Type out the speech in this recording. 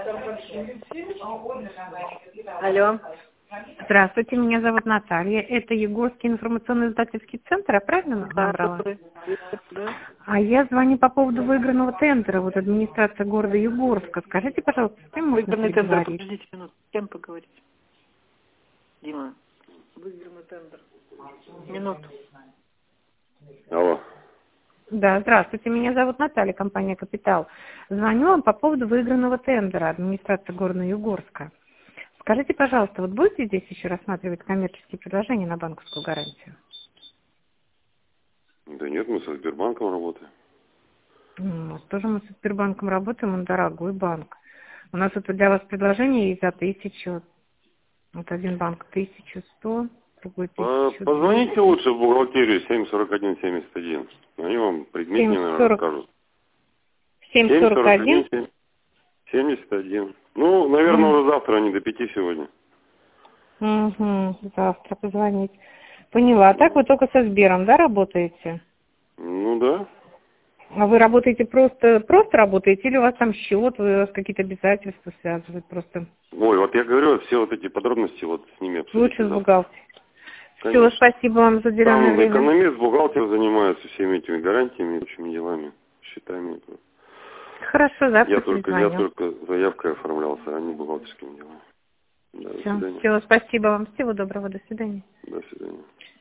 Алло. Здравствуйте, меня зовут Наталья. Это Егорский информационно-издательский центр, я правильно набрала? Да. А я звоню по поводу выигранного тендера, вот администрация города Югорска. Скажите, пожалуйста, с кем можно Выигранный тендер, переговорить? подождите минуту. С кем поговорить? Дима. Выигранный тендер. Минуту. Алло. Да, здравствуйте, меня зовут Наталья, компания «Капитал». Звоню вам по поводу выигранного тендера администрации города Югорска. Скажите, пожалуйста, вот будете здесь еще рассматривать коммерческие предложения на банковскую гарантию? Да нет, мы со Сбербанком работаем. Тоже мы со Сбербанком работаем, он дорогой банк. У нас вот для вас предложение есть за 1000. Вот один банк 1100, другой 1200. Позвоните лучше в бухгалтерию 74171. Они вам предметнее, наверное, расскажут. 741? 71. Ну, наверное, уже завтра, а не до 5 сегодня. Завтра позвонить. Поняла. А так вы только со Сбером, да, работаете? Ну да. А вы работаете просто работаете, или у вас там счет, у вас какие-то обязательства связывают просто? Ой, вот я говорю, все вот эти подробности вот с ними обсудить. Лучше с бухгалтером. Все, Конечно. спасибо вам за уделенное Там время. экономист, бухгалтер занимаются всеми этими гарантиями, общими делами, счетами. Хорошо, завтра Я перезвоню. только заявкой оформлялся, а не бухгалтерскими делами. Да, до свидания. Все, спасибо вам. Всего доброго. До свидания. До свидания.